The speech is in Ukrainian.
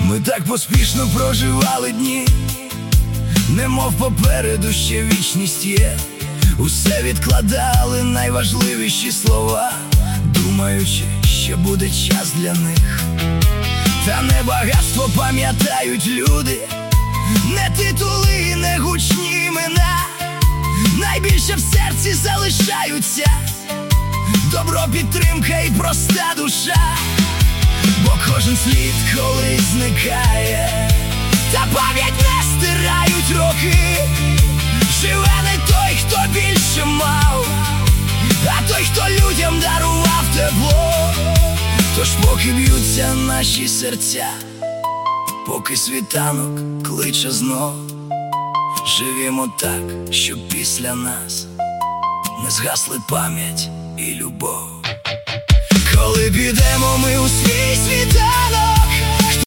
Ми так поспішно проживали дні, немов попереду ще вічність є. Усе відкладали найважливіші слова, думаючи, що буде час для них. Та не багатство пам'ятають люди, не титули, не гучні імена. Найбільше в серці залишаються добро, підтримка і проста душа. Бо кожен слід колись зникає, та пам'ять не стирають роки. Живе не той, хто більше мав, а той, хто людям дарував тепло. Тож поки б'ються наші серця, поки світанок кличе знов, живімо так, щоб після нас не згасли пам'ять і любов. Коли підемо ми у свій світанок,